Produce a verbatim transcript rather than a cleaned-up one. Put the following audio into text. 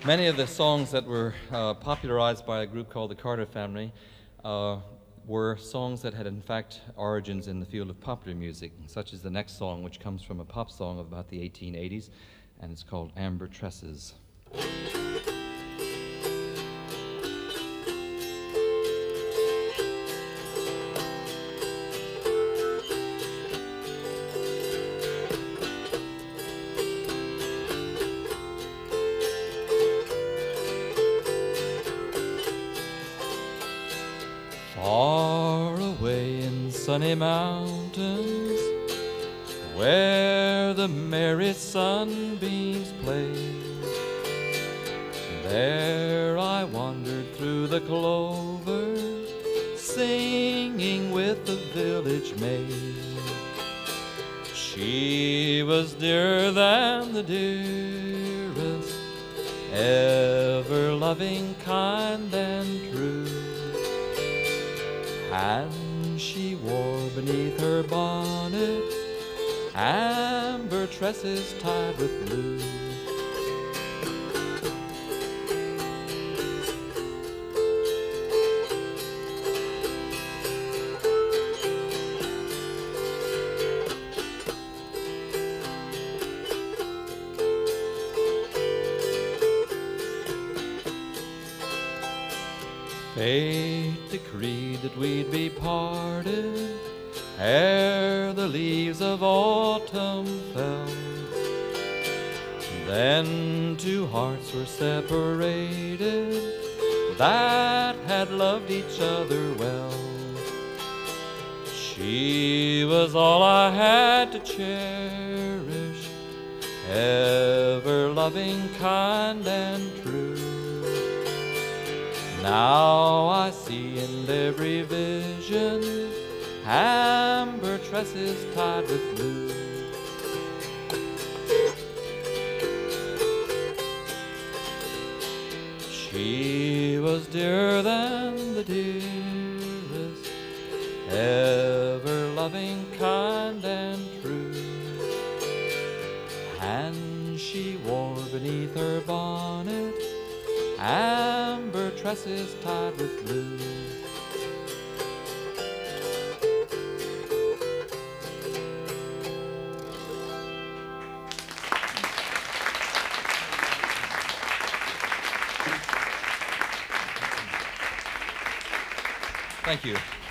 Many of the songs that were uh, popularized by a group called the Carter Family uh, were songs that had in fact origins in the field of popular music, such as the next song, which comes from a pop song of about the eighteen eighties, and it's called Amber Tresses. Far away in sunny mountains, where the merry sunbeams play, there I wandered through the clover, singing with the village maid. She was dearer than the dearest, ever loving, kind, and true. And she wore beneath her bonnet amber tresses tied with blue. Fate decreed that we'd be parted ere the leaves of autumn fell. Then two hearts were separated that had loved each other well. She was all I had to cherish, ever loving, kind, and true. Now I see in every vision amber tresses tied with blue. She was dearer than the dearest, ever loving, kind, and true. And she wore beneath her bonnet amber tresses tied with blue. Thank you.